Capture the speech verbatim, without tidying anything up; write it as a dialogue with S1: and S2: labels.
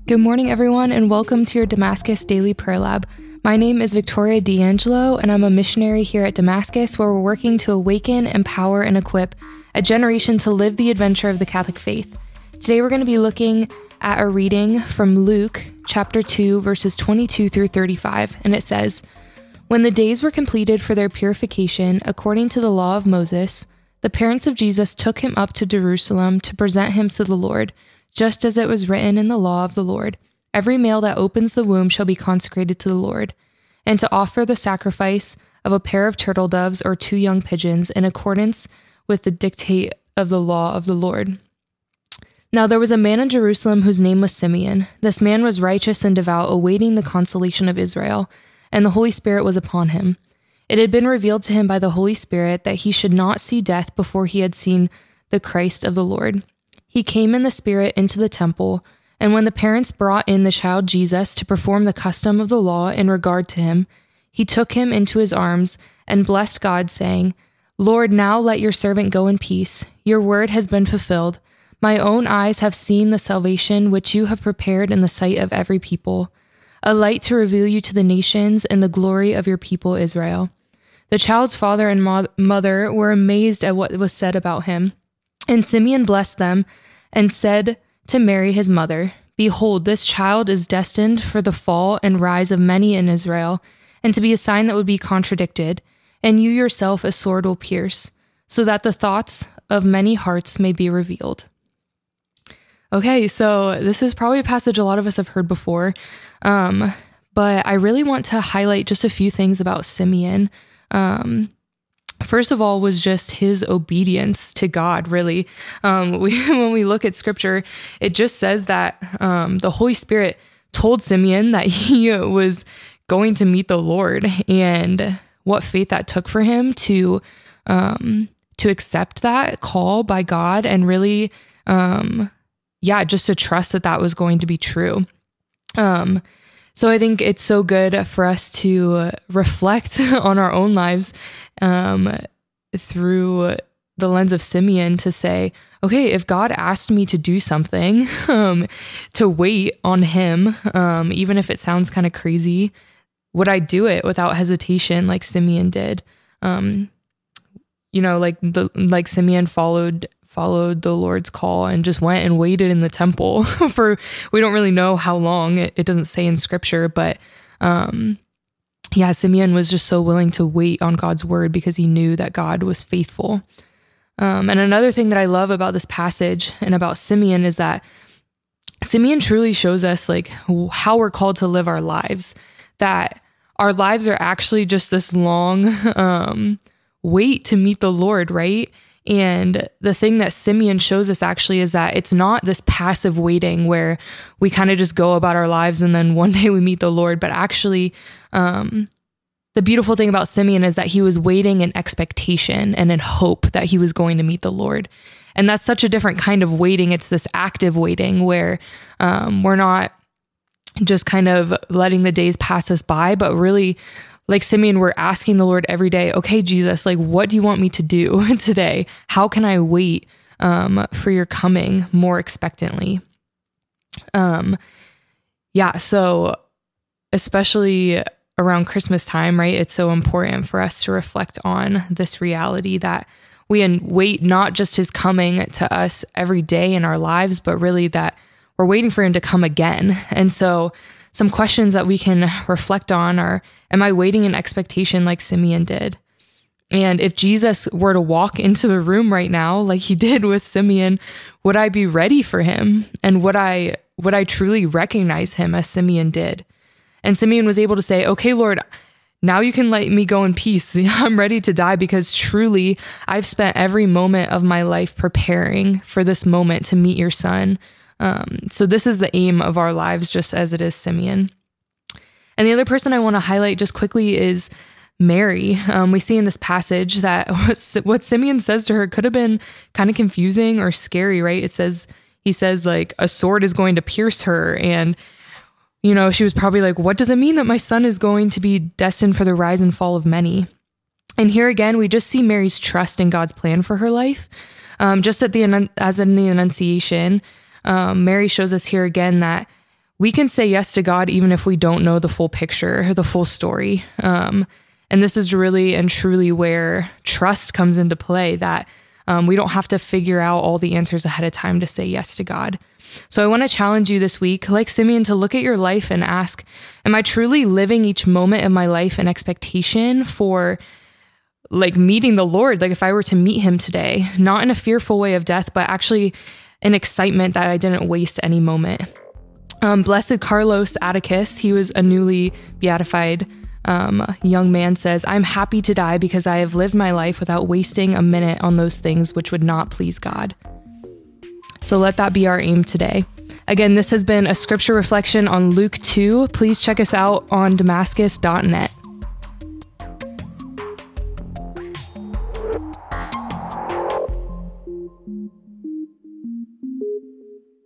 S1: Good morning, everyone, and welcome to your Damascus Daily Prayer Lab. My name is Victoria D'Angelo, and I'm a missionary here at Damascus, where we're working to awaken, empower, and equip a generation to live the adventure of the Catholic faith. Today, we're going to be looking at a reading from Luke chapter two, verses twenty-two through thirty-five, and it says, "When the days were completed for their purification, according to the law of Moses, the parents of Jesus took him up to Jerusalem to present him to the Lord, just as it was written in the law of the Lord. Every male that opens the womb shall be consecrated to the Lord, and to offer the sacrifice of a pair of turtle doves or two young pigeons in accordance with the dictate of the law of the Lord. Now there was a man in Jerusalem whose name was Simeon. This man was righteous and devout, awaiting the consolation of Israel, and the Holy Spirit was upon him. It had been revealed to him by the Holy Spirit that he should not see death before he had seen the Christ of the Lord. He came in the Spirit into the temple, and when the parents brought in the child Jesus to perform the custom of the law in regard to him, he took him into his arms and blessed God, saying, 'Lord, now let your servant go in peace. Your word has been fulfilled. My own eyes have seen the salvation which you have prepared in the sight of every people, a light to reveal you to the nations and the glory of your people Israel.' The child's father and mo- mother were amazed at what was said about him. And Simeon blessed them and said to Mary his mother, 'Behold, this child is destined for the fall and rise of many in Israel, and to be a sign that would be contradicted, and you yourself a sword will pierce, so that the thoughts of many hearts may be revealed.'" Okay, so this is probably a passage a lot of us have heard before, um, but I really want to highlight just a few things about Simeon. Um, First of all, was just his obedience to God, really. Um, we, when we look at scripture, it just says that um, the Holy Spirit told Simeon that he was going to meet the Lord, and what faith that took for him to um, to accept that call by God, and really, um, yeah, just to trust that that was going to be true. Um, So I think it's so good for us to reflect on our own lives um, through the lens of Simeon, to say, okay, if God asked me to do something, um, to wait on him, um, even if it sounds kind of crazy, would I do it without hesitation like Simeon did? Um, you know, like the like Simeon followed followed the Lord's call and just went and waited in the temple for, we don't really know how long, it, it doesn't say in scripture, but um, yeah, Simeon was just so willing to wait on God's word because he knew that God was faithful. Um, and another thing that I love about this passage and about Simeon is that Simeon truly shows us like how we're called to live our lives, that our lives are actually just this long um, wait to meet the Lord, right? And the thing that Simeon shows us actually is that it's not this passive waiting where we kind of just go about our lives and then one day we meet the Lord, but actually um, the beautiful thing about Simeon is that he was waiting in expectation and in hope that he was going to meet the Lord. And that's such a different kind of waiting. It's this active waiting where um, we're not just kind of letting the days pass us by, but really, like Simeon, we're asking the Lord every day, okay, Jesus, like, what do you want me to do today? How can I wait um, for your coming more expectantly? Um, yeah, so especially around Christmas time, right? It's so important for us to reflect on this reality that we wait not just his coming to us every day in our lives, but really that we're waiting for him to come again. And so some questions that we can reflect on are, am I waiting in expectation like Simeon did? And if Jesus were to walk into the room right now, like he did with Simeon, would I be ready for him? And would I, would I truly recognize him as Simeon did? And Simeon was able to say, okay, Lord, now you can let me go in peace. I'm ready to die because truly I've spent every moment of my life preparing for this moment to meet your son. Um, so this is the aim of our lives, just as it is Simeon. And the other person I want to highlight just quickly is Mary. Um, we see in this passage that what Simeon says to her could have been kind of confusing or scary, right? It says, he says like a sword is going to pierce her. And, you know, she was probably like, what does it mean that my son is going to be destined for the rise and fall of many? And here again, we just see Mary's trust in God's plan for her life. Um, just at the, as in the Annunciation, um, Mary shows us here again that we can say yes to God even if we don't know the full picture, the full story. Um, and this is really and truly where trust comes into play, that um, we don't have to figure out all the answers ahead of time to say yes to God. So I want to challenge you this week, like Simeon, to look at your life and ask, am I truly living each moment of my life in expectation for like meeting the Lord? Like if I were to meet him today, not in a fearful way of death, but actually an excitement that I didn't waste any moment. Um, Blessed Carlos Atticus, he was a newly beatified um, young man, says, I'm happy to die because I have lived my life without wasting a minute on those things which would not please God. So let that be our aim today. Again, this has been a scripture reflection on Luke two. Please check us out on Damascus dot net.